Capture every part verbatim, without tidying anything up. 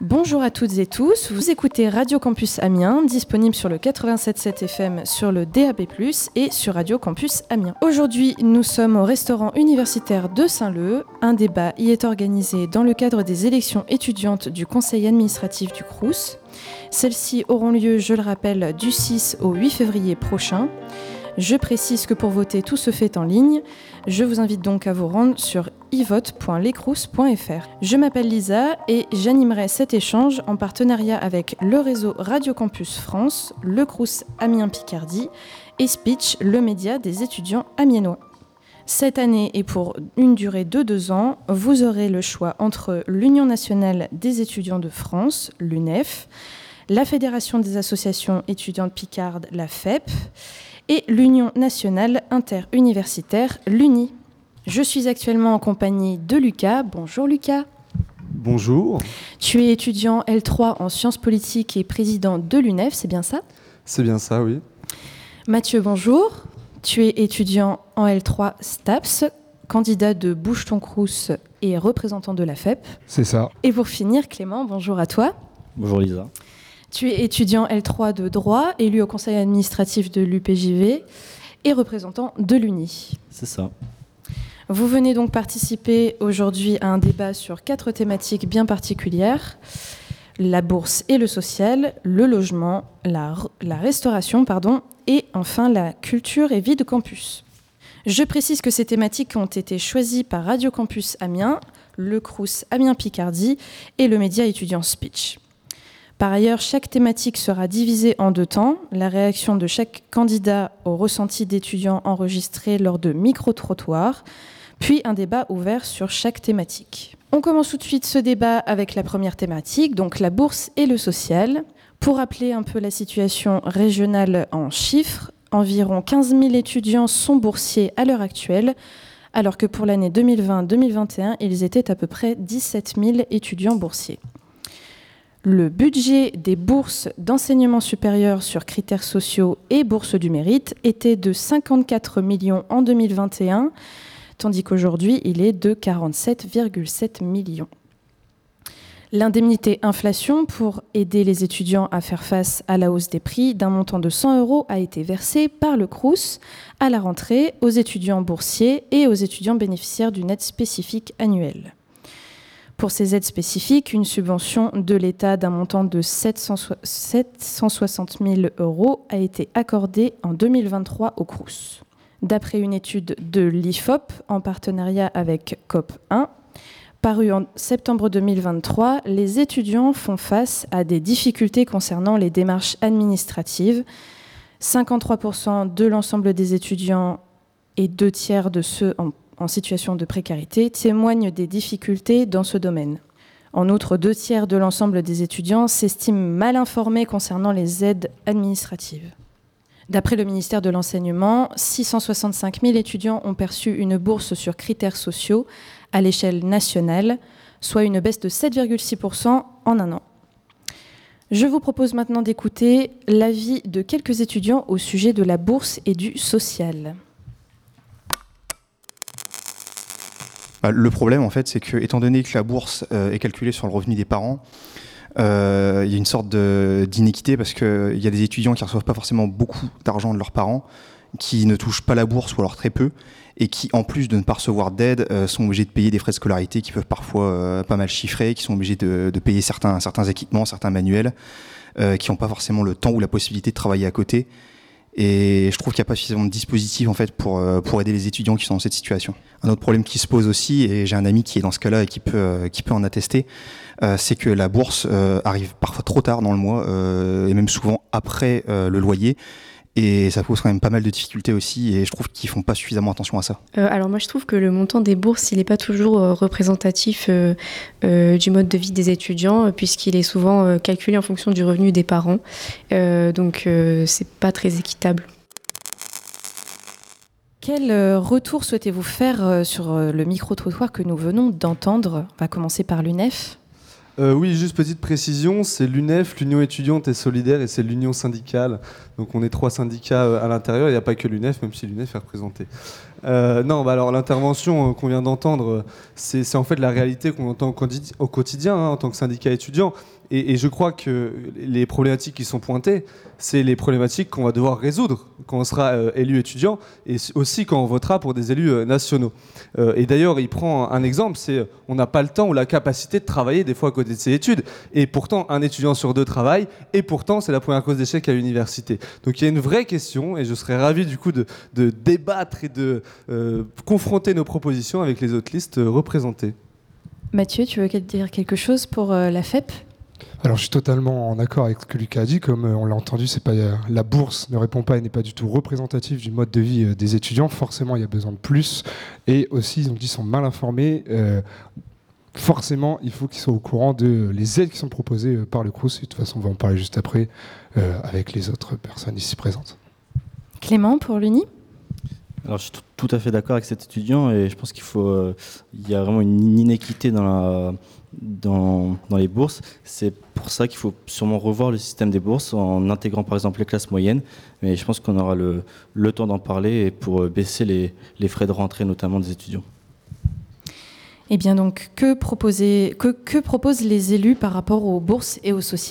Bonjour à toutes et tous, vous écoutez Radio Campus Amiens, disponible sur le quatre-vingt-sept virgule sept F M, sur le D A B plus, et sur Radio Campus Amiens. Aujourd'hui, nous sommes au restaurant universitaire de Saint-Leu. Un débat y est organisé dans le cadre des élections étudiantes du conseil administratif du Crous. Celles-ci auront lieu, je le rappelle, du six au huit février prochain. Je précise que pour voter, tout se fait en ligne. Je vous invite donc à vous rendre sur i vote point lecrous point f r. Je m'appelle Lisa et j'animerai cet échange en partenariat avec le réseau Radio Campus France, le Crous Amiens Picardie et Speech, le média des étudiants amiénois. Cette année et pour une durée de deux ans, vous aurez le choix entre l'Union nationale des étudiants de France, l'U N E F, la Fédération des associations étudiantes picardes, la F E P, et l'Union nationale interuniversitaire, l'U N I. Je suis actuellement en compagnie de Lucas. Bonjour Lucas. Bonjour. Tu es étudiant L trois en sciences politiques et président de l'U N E F, c'est bien ça ? C'est bien ça, oui. Mathieu, bonjour. Tu es étudiant en L trois STAPS, candidat de Bouge ton Crous et représentant de la F E P. C'est ça. Et pour finir, Clément, bonjour à toi. Bonjour Lisa. Tu es étudiant L trois de droit, élu au conseil administratif de l'U P J V et représentant de l'U N I. C'est ça. Vous venez donc participer aujourd'hui à un débat sur quatre thématiques bien particulières. La bourse et le social, le logement, la, la restauration, pardon, et enfin la culture et vie de campus. Je précise que ces thématiques ont été choisies par Radio Campus Amiens, le Crous Amiens Picardie et le média étudiant Speech. Par ailleurs, chaque thématique sera divisée en deux temps. La réaction de chaque candidat au ressenti d'étudiants enregistré lors de micro-trottoirs, puis un débat ouvert sur chaque thématique. On commence tout de suite ce débat avec la première thématique, donc la bourse et le social. Pour rappeler un peu la situation régionale en chiffres, environ quinze mille étudiants sont boursiers à l'heure actuelle, alors que pour l'année deux mille vingt deux mille vingt et un, ils étaient à peu près dix-sept mille étudiants boursiers. Le budget des bourses d'enseignement supérieur sur critères sociaux et bourses du mérite était de cinquante-quatre millions en deux mille vingt et un, tandis qu'aujourd'hui, il est de quarante-sept virgule sept millions. L'indemnité inflation pour aider les étudiants à faire face à la hausse des prix d'un montant de cent euros a été versée par le Crous à la rentrée aux étudiants boursiers et aux étudiants bénéficiaires d'une aide spécifique annuelle. Pour ces aides spécifiques, une subvention de l'État d'un montant de sept cent soixante mille euros a été accordée en deux mille vingt-trois au Crous. D'après une étude de l'I F O P en partenariat avec C O P un, parue en septembre deux mille vingt-trois, les étudiants font face à des difficultés concernant les démarches administratives. cinquante-trois pour cent de l'ensemble des étudiants et deux tiers de ceux en en situation de précarité, témoignent des difficultés dans ce domaine. En outre, deux tiers de l'ensemble des étudiants s'estiment mal informés concernant les aides administratives. D'après le ministère de l'Enseignement, six cent soixante-cinq mille étudiants ont perçu une bourse sur critères sociaux à l'échelle nationale, soit une baisse de sept virgule six pour cent en un an. Je vous propose maintenant d'écouter l'avis de quelques étudiants au sujet de la bourse et du social. Le problème, en fait, c'est que, étant donné que la bourse euh, est calculée sur le revenu des parents, euh, il y a une sorte de, d'inéquité parce qu'il y a des étudiants qui ne reçoivent pas forcément beaucoup d'argent de leurs parents, qui ne touchent pas la bourse ou alors très peu, et qui, en plus de ne pas recevoir d'aide, euh, sont obligés de payer des frais de scolarité qui peuvent parfois euh, pas mal chiffrer, qui sont obligés de, de payer certains, certains équipements, certains manuels, euh, qui n'ont pas forcément le temps ou la possibilité de travailler à côté. Et je trouve qu'il n'y a pas suffisamment de dispositifs en fait, pour, pour aider les étudiants qui sont dans cette situation. Un autre problème qui se pose aussi, et j'ai un ami qui est dans ce cas-là et qui peut, qui peut en attester, euh, c'est que la bourse euh, arrive parfois trop tard dans le mois, euh, et même souvent après euh, le loyer. Et ça pose quand même pas mal de difficultés aussi, et je trouve qu'ils font pas suffisamment attention à ça. Euh, alors moi je trouve que le montant des bourses, il n'est pas toujours euh, représentatif euh, euh, du mode de vie des étudiants, euh, puisqu'il est souvent euh, calculé en fonction du revenu des parents. Euh, donc euh, c'est pas très équitable. Quel euh, retour souhaitez-vous faire euh, sur euh, le micro-trottoir que nous venons d'entendre ? On va commencer par l'U N E F. Euh, oui, juste petite précision, c'est l'U N E F, l'Union étudiante et solidaire, et c'est l'Union syndicale. Donc on est trois syndicats à l'intérieur, il n'y a pas que l'U N E F, même si l'U N E F est représenté. Euh, non, bah alors l'intervention qu'on vient d'entendre, c'est, c'est en fait la réalité qu'on entend au quotidien hein, en tant que syndicat étudiant. Et, et je crois que les problématiques qui sont pointées, c'est les problématiques qu'on va devoir résoudre quand on sera euh, élu étudiant et aussi quand on votera pour des élus euh, nationaux. Euh, et d'ailleurs, il prend un exemple, c'est on n'a pas le temps ou la capacité de travailler des fois à côté de ses études. Et pourtant, un étudiant sur deux travaille et pourtant, c'est la première cause d'échec à l'université. Donc il y a une vraie question et je serais ravi du coup de, de débattre et de euh, confronter nos propositions avec les autres listes euh, représentées. Mathieu, tu veux dire quelque chose pour euh, la F E P ? Alors je suis totalement en accord avec ce que Lucas a dit. Comme on l'a entendu, c'est pas, la bourse ne répond pas et n'est pas du tout représentative du mode de vie des étudiants. Forcément, il y a besoin de plus. Et aussi, ils ont dit qu'ils sont mal informés. Euh, forcément, il faut qu'ils soient au courant de les aides qui sont proposées par le Crous. Et de toute façon, on va en parler juste après euh, avec les autres personnes ici présentes. Clément, pour l'Uni ? Alors, je suis tout à fait d'accord avec cet étudiant et je pense qu'il faut, euh, il y a vraiment une inéquité dans la, dans, dans les bourses. C'est pour ça qu'il faut sûrement revoir le système des bourses en intégrant par exemple les classes moyennes. Mais je pense qu'on aura le, le temps d'en parler et pour baisser les, les frais de rentrée, notamment des étudiants. Eh bien donc, que, proposer, que, que proposent les élus par rapport aux bourses et au social ?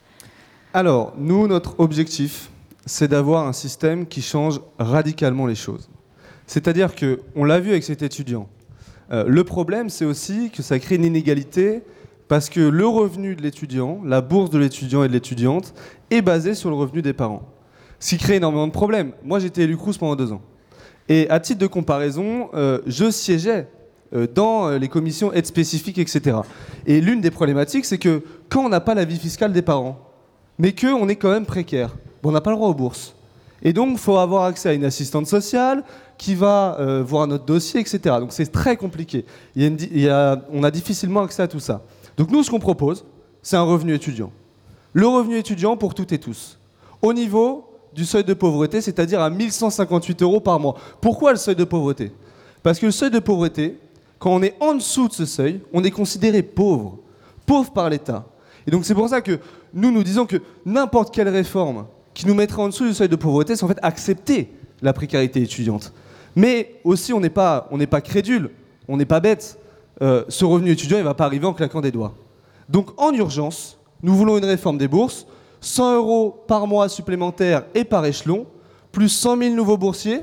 Alors, nous, notre objectif, c'est d'avoir un système qui change radicalement les choses. C'est-à-dire qu'on l'a vu avec cet étudiant. Euh, le problème, c'est aussi que ça crée une inégalité parce que le revenu de l'étudiant, la bourse de l'étudiant et de l'étudiante, est basé sur le revenu des parents. Ce qui crée énormément de problèmes. Moi, j'étais élu Crous pendant deux ans. Et à titre de comparaison, euh, je siégeais euh, dans les commissions aides spécifiques, et cetera. Et l'une des problématiques, c'est que quand on n'a pas la vie fiscale des parents, mais qu'on est quand même précaire, on n'a pas le droit aux bourses. Et donc, il faut avoir accès à une assistante sociale qui va euh, voir notre dossier, et cetera. Donc, c'est très compliqué. Il y a une, il y a, on a difficilement accès à tout ça. Donc, nous, ce qu'on propose, c'est un revenu étudiant. Le revenu étudiant pour toutes et tous. Au niveau du seuil de pauvreté, c'est-à-dire à mille cent cinquante-huit euros par mois. Pourquoi le seuil de pauvreté ? Parce que le seuil de pauvreté, quand on est en dessous de ce seuil, on est considéré pauvre. Pauvre par l'État. Et donc, c'est pour ça que nous, nous disons que n'importe quelle réforme qui nous mettrait en dessous du seuil de pauvreté, c'est en fait accepter la précarité étudiante. Mais aussi, on n'est pas, on n'est pas crédule, on n'est pas bête. Euh, ce revenu étudiant, il ne va pas arriver en claquant des doigts. Donc, en urgence, nous voulons une réforme des bourses, cent euros par mois supplémentaires et par échelon, plus cent mille nouveaux boursiers,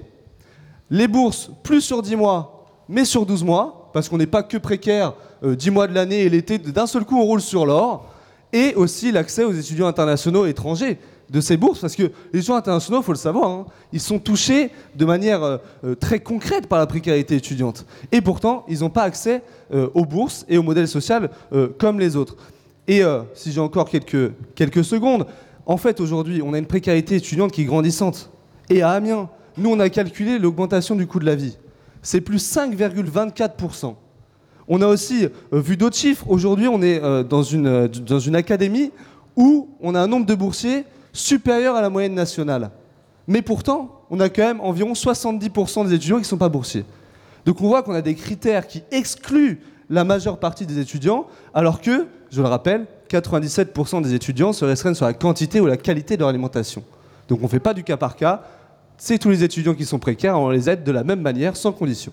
les bourses plus sur dix mois, mais sur douze mois, parce qu'on n'est pas que précaire euh, dix mois de l'année et l'été, d'un seul coup, on roule sur l'or, et aussi l'accès aux étudiants internationaux étrangers de ces bourses, parce que les étudiants internationaux, il faut le savoir, hein, ils sont touchés de manière euh, très concrète par la précarité étudiante. Et pourtant, ils n'ont pas accès euh, aux bourses et au modèle social euh, comme les autres. Et euh, si j'ai encore quelques, quelques secondes, en fait, aujourd'hui, on a une précarité étudiante qui est grandissante. Et à Amiens, nous, on a calculé l'augmentation du coût de la vie. C'est plus cinq virgule vingt-quatre pour cent. On a aussi euh, vu d'autres chiffres. Aujourd'hui, on est euh, dans, une, euh, dans une académie où on a un nombre de boursiers supérieur à la moyenne nationale. Mais pourtant, on a quand même environ soixante-dix pour cent des étudiants qui ne sont pas boursiers. Donc on voit qu'on a des critères qui excluent la majeure partie des étudiants, alors que, je le rappelle, quatre-vingt-dix-sept pour cent des étudiants se restreignent sur la quantité ou la qualité de leur alimentation. Donc on ne fait pas du cas par cas, c'est tous les étudiants qui sont précaires, on les aide de la même manière, sans condition.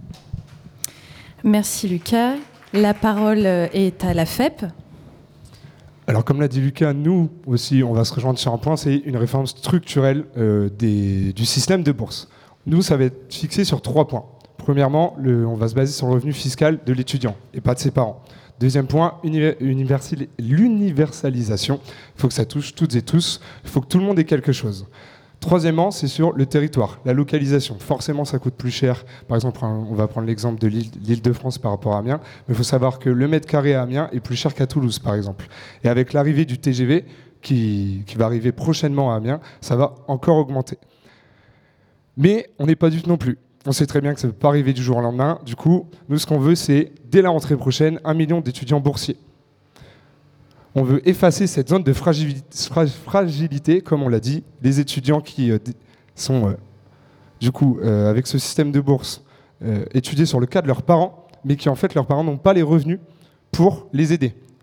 Merci Lucas. La parole est à la F E P. Alors, comme l'a dit Lucas, nous aussi, on va se rejoindre sur un point, c'est une réforme structurelle euh, des, du système de bourse. Nous, ça va être fixé sur trois points. Premièrement, le, on va se baser sur le revenu fiscal de l'étudiant et pas de ses parents. Deuxième point, universal, l'universalisation. Il faut que ça touche toutes et tous. Il faut que tout le monde ait quelque chose. Troisièmement, c'est sur le territoire, la localisation. Forcément, ça coûte plus cher. Par exemple, on va prendre l'exemple de l'Île-de-France par rapport à Amiens. Mais il faut savoir que le mètre carré à Amiens est plus cher qu'à Toulouse, par exemple. Et avec l'arrivée du T G V, qui, qui va arriver prochainement à Amiens, ça va encore augmenter. Mais on n'est pas du tout non plus. On sait très bien que ça ne peut pas arriver du jour au lendemain. Du coup, nous, ce qu'on veut, c'est, dès la rentrée prochaine, un million d'étudiants boursiers. On veut effacer cette zone de fragilité, comme on l'a dit. Les étudiants qui euh, sont, euh, du coup, euh, avec ce système de bourse, euh, étudiés sur le cas de leurs parents, mais qui, en fait, leurs parents n'ont pas les revenus pour les aider.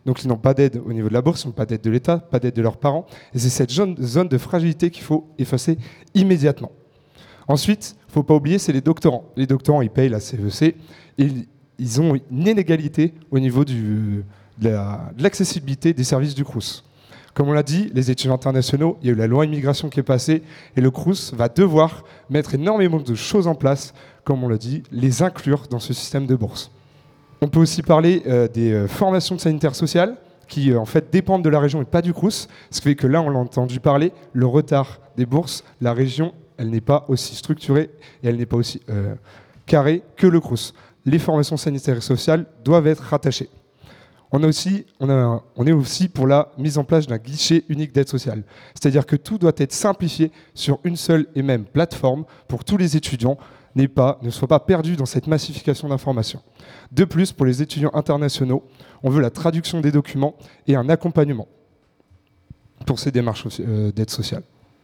donc ils n'ont pas d'aide au niveau de la bourse, ils n'ont pas d'aide de l'État, pas d'aide de leurs parents, et c'est cette zone, zone de fragilité qu'il faut effacer immédiatement. Ensuite, il ne faut pas oublier, c'est les doctorants. Les doctorants, ils payent la C E C, et ils ont une inégalité au niveau du, de l'accessibilité des services du Crous. Comme on l'a dit, les étudiants internationaux, il y a eu la loi immigration qui est passée, et le Crous va devoir mettre énormément de choses en place, comme on l'a dit, les inclure dans ce système de bourse. On peut aussi parler euh, des euh, formations de sanitaire sociale, qui euh, en fait dépendent de la région et pas du Crous, ce qui fait que là, on l'a entendu parler, le retard des bourses, la région, elle n'est pas aussi structurée et elle n'est pas aussi euh, carrée que le Crous. Les formations sanitaires et sociales doivent être rattachées. On, a aussi, on, a, on est aussi pour la mise en place d'un guichet unique d'aide sociale. C'est-à-dire que tout doit être simplifié sur une seule et même plateforme pour que tous les étudiants n'aient pas, ne soient pas perdus dans cette massification d'informations. De plus, pour les étudiants internationaux, on veut la traduction des documents et un accompagnement pour ces démarches euh, d'aide sociale.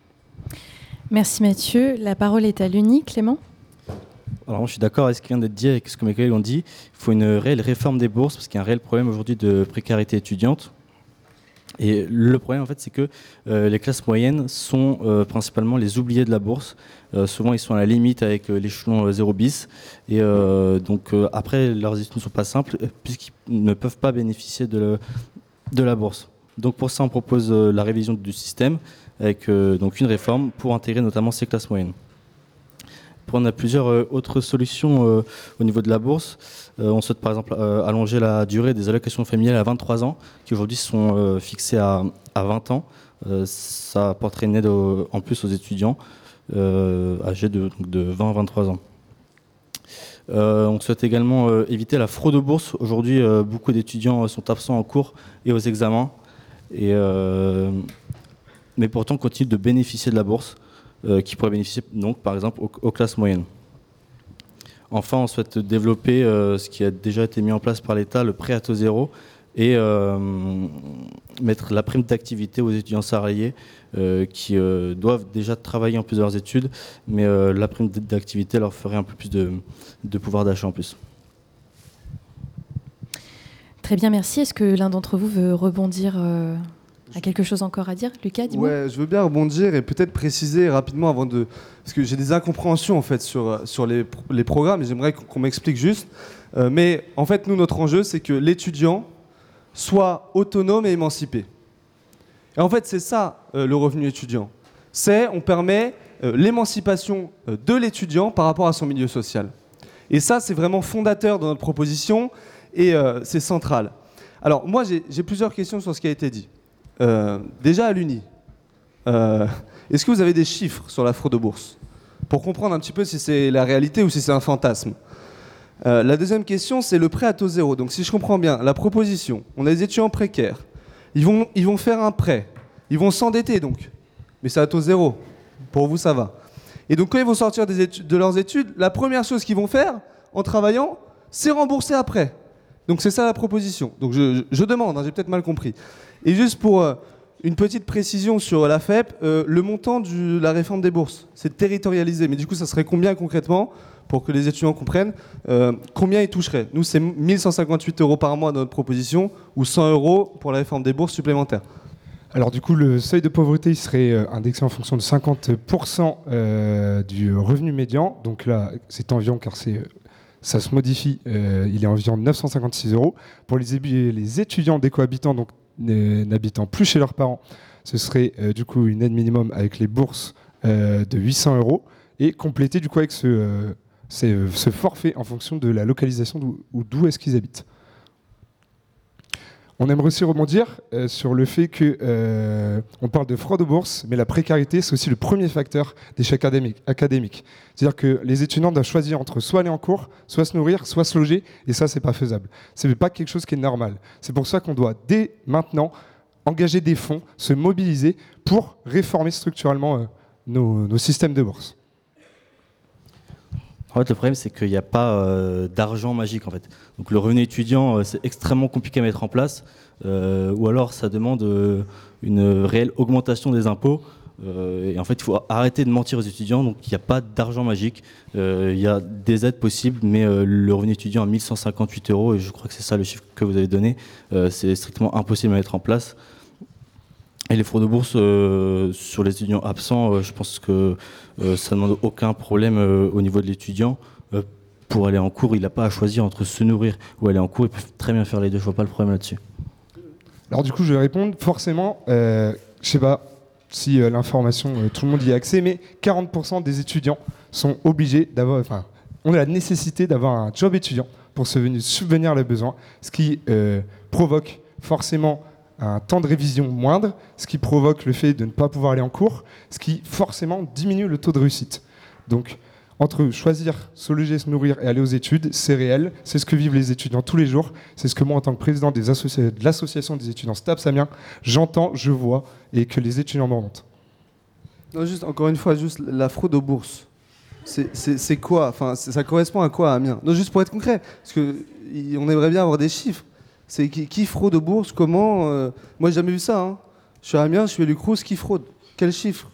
Merci Mathieu. La parole est à l'Uni, Clément. Alors moi, je suis d'accord avec ce qui vient d'être dit, avec ce que mes collègues ont dit. Il faut une réelle réforme des bourses parce qu'il y a un réel problème aujourd'hui de précarité étudiante. Et le problème, en fait, c'est que euh, les classes moyennes sont euh, principalement les oubliés de la bourse. Euh, souvent, ils sont à la limite avec euh, l'échelon euh, zéro bis. Et euh, donc, euh, après, leurs études ne sont pas simples euh, puisqu'ils ne peuvent pas bénéficier de, le, de la bourse. Donc, pour ça, on propose euh, la révision du système avec euh, donc une réforme pour intégrer notamment ces classes moyennes. On a plusieurs euh, autres solutions euh, au niveau de la bourse. Euh, on souhaite par exemple euh, allonger la durée des allocations familiales à vingt-trois ans, qui aujourd'hui sont euh, fixées à, à vingt ans. Euh, ça apporterait une aide au, en plus aux étudiants euh, âgés de, de vingt à vingt-trois ans. Euh, on souhaite également euh, éviter la fraude aux bourses. Aujourd'hui, euh, beaucoup d'étudiants sont absents en cours et aux examens, et, euh, mais pourtant continuent de bénéficier de la bourse. Euh, qui pourraient bénéficier donc, par exemple aux, aux classes moyennes. Enfin, on souhaite développer euh, ce qui a déjà été mis en place par l'État, le prêt à taux zéro, et euh, mettre la prime d'activité aux étudiants salariés euh, qui euh, doivent déjà travailler en plus de leurs études, mais euh, la prime d'activité leur ferait un peu plus de, de pouvoir d'achat en plus. Très bien, merci. Est-ce que l'un d'entre vous veut rebondir euh a quelque chose encore à dire, Lucas, dis-moi. Ouais, je veux bien rebondir et peut-être préciser rapidement avant de... Parce que j'ai des incompréhensions en fait sur, sur les, les programmes et j'aimerais qu'on m'explique juste. Euh, mais en fait, nous, notre enjeu, c'est que l'étudiant soit autonome et émancipé. Et en fait, c'est ça euh, le revenu étudiant. C'est, on permet euh, l'émancipation euh, de l'étudiant par rapport à son milieu social. Et ça, c'est vraiment fondateur dans notre proposition et euh, c'est central. Alors, moi, j'ai, j'ai plusieurs questions sur ce qui a été dit. Euh, déjà à l'Uni, euh, est-ce que vous avez des chiffres sur la fraude aux bourses pour comprendre un petit peu si c'est la réalité ou si c'est un fantasme? euh, La deuxième question, c'est le prêt à taux zéro. Donc si je comprends bien, la proposition, on a des étudiants précaires, ils vont, ils vont faire un prêt, ils vont s'endetter donc, mais c'est à taux zéro, pour vous ça va. Et donc quand ils vont sortir des études, de leurs études, la première chose qu'ils vont faire en travaillant, c'est rembourser après. Donc c'est ça la proposition. Donc je, je, je demande, hein, j'ai peut-être mal compris. Et juste pour euh, une petite précision sur la F E P, euh, le montant de la réforme des bourses, c'est territorialisé. Mais du coup, ça serait combien concrètement, pour que les étudiants comprennent, euh, combien ils toucheraient? Nous, c'est mille cent cinquante-huit euros par mois dans notre proposition, ou cent euros pour la réforme des bourses supplémentaires. Alors du coup, le seuil de pauvreté il serait euh, indexé en fonction de cinquante pour cent euh, du revenu médian. Donc là, c'est environ, car c'est... Euh, ça se modifie, euh, il est environ neuf cent cinquante-six euros. Pour les, les étudiants décohabitants, donc n'habitant plus chez leurs parents, ce serait euh, du coup une aide minimum avec les bourses euh, de huit cents euros et complété du coup avec ce, euh, ce forfait en fonction de la localisation d'où, ou d'où est-ce qu'ils habitent. On aimerait aussi rebondir euh, sur le fait que euh, on parle de fraude aux bourses, mais la précarité, c'est aussi le premier facteur d'échec académique. académique. C'est-à-dire que les étudiants doivent choisir entre soit aller en cours, soit se nourrir, soit se loger, et ça, c'est pas faisable. C'est pas quelque chose qui est normal. C'est pour ça qu'on doit, dès maintenant, engager des fonds, se mobiliser pour réformer structurellement euh, nos, nos systèmes de bourse. En fait, le problème, c'est qu'il n'y a pas euh, d'argent magique, en fait. Donc, le revenu étudiant, euh, c'est extrêmement compliqué à mettre en place, euh, ou alors ça demande euh, une réelle augmentation des impôts. Euh, et en fait, il faut arrêter de mentir aux étudiants. Donc, il n'y a pas d'argent magique. Euh, il y a des aides possibles, mais euh, le revenu étudiant à mille cent cinquante-huit euros, et je crois que c'est ça le chiffre que vous avez donné, euh, c'est strictement impossible à mettre en place. Et les fraudes de bourse euh, sur les étudiants absents, euh, je pense que euh, ça ne demande aucun problème euh, au niveau de l'étudiant. Euh, pour aller en cours, il n'a pas à choisir entre se nourrir ou aller en cours. Il peut très bien faire les deux. Je ne vois pas le problème là-dessus. Alors du coup, je vais répondre. Forcément, euh, je ne sais pas si euh, l'information, euh, tout le monde y a accès, mais quarante pour cent des étudiants sont obligés d'avoir, enfin, on a la nécessité d'avoir un job étudiant pour se venir subvenir leurs besoins, ce qui euh, provoque forcément un temps de révision moindre, ce qui provoque le fait de ne pas pouvoir aller en cours, ce qui forcément diminue le taux de réussite. Donc, entre choisir, se loger, se nourrir et aller aux études, c'est réel, c'est ce que vivent les étudiants tous les jours, c'est ce que moi, en tant que président des associ- de l'association des étudiants STAPS Amiens, j'entends, je vois, et que les étudiants m'en montrent. Non, juste, encore une fois, juste la fraude aux bourses. C'est, c'est, c'est quoi enfin, c'est, ça correspond à quoi à Amiens? Non, juste pour être concret, parce qu'on aimerait bien avoir des chiffres. C'est qui, qui fraude aux bourses? Comment euh... Moi, j'ai jamais vu ça. Hein. Je suis à Amiens, je suis élu Crous, qui fraude? Quel chiffre?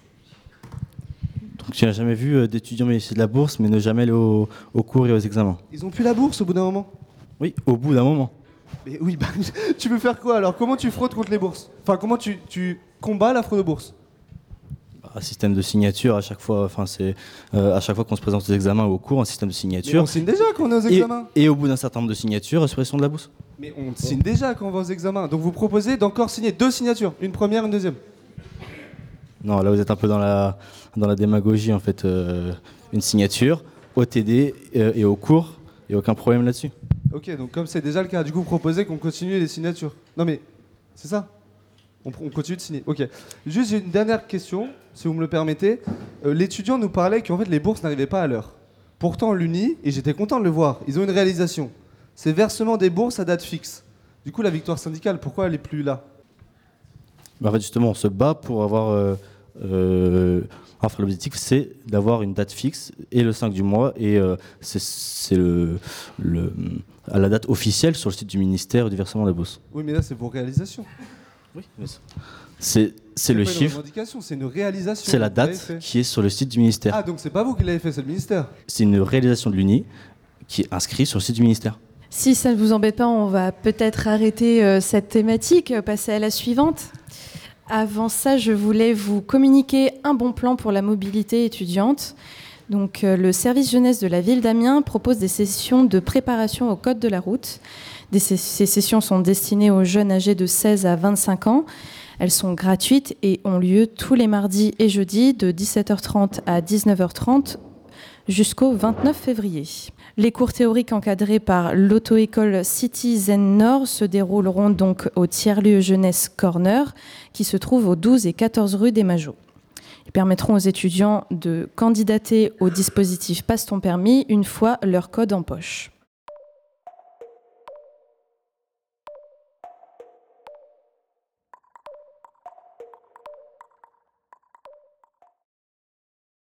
Donc, tu n'as jamais vu euh, d'étudiants bénéficier de la bourse, mais ne jamais aller au, au cours et aux examens? Ils ont plus la bourse au bout d'un moment? Oui, au bout d'un moment. Mais oui, bah, tu veux faire quoi alors? Comment tu fraudes contre les bourses? Enfin, comment tu, tu combats la fraude aux bourses? Un système de signature à chaque fois, enfin c'est euh, à chaque fois qu'on se présente aux examens ou au cours, un système de Mais signature. on signe déjà quand on est aux Et, examens. et au bout d'un certain nombre de signatures, suppression de la bourse. Mais on signe déjà quand on va aux examens. Donc vous proposez d'encore signer deux signatures, une première, une deuxième. Non, là vous êtes un peu dans la dans la démagogie en fait. Euh, une signature au T D euh, et au cours, il n'y a aucun problème là-dessus. Ok, donc comme c'est déjà le cas, du coup vous proposez qu'on continue les signatures. Non mais c'est ça. On, on continue de signer. Ok. Juste j'ai une dernière question, si vous me le permettez. Euh, l'étudiant nous parlait qu'en fait les bourses n'arrivaient pas à l'heure. Pourtant l'Uni, et j'étais content de le voir, ils ont une réalisation. C'est versement des bourses à date fixe. Du coup la victoire syndicale, pourquoi elle n'est plus là? En fait justement on se bat pour avoir... Euh, euh, enfin l'objectif c'est d'avoir une date fixe et le cinq du mois et euh, c'est, c'est le, le, à la date officielle sur le site du ministère du versement des bourses. Oui mais là c'est vos réalisations. Oui, c'est, c'est le pas chiffre. Une revendication, c'est une réalisation. C'est la date qui est sur le site du ministère. Ah donc c'est pas vous qui l'avez fait, c'est le ministère. C'est une réalisation de l'Uni qui est inscrite sur le site du ministère. Si ça ne vous embête pas, on va peut-être arrêter euh, cette thématique, euh, passer à la suivante. Avant ça, je voulais vous communiquer un bon plan pour la mobilité étudiante. Donc, euh, le service jeunesse de la ville d'Amiens propose des sessions de préparation au code de la route. Des, ces sessions sont destinées aux jeunes âgés de seize à vingt-cinq ans. Elles sont gratuites et ont lieu tous les mardis et jeudis de dix-sept heures trente à dix-neuf heures trente jusqu'au vingt-neuf février. Les cours théoriques encadrés par l'auto-école Citizen Nord se dérouleront donc au tiers-lieu jeunesse Corner qui se trouve aux douze et quatorze rue des Majots. Ils permettront aux étudiants de candidater au dispositif Passe ton permis une fois leur code en poche.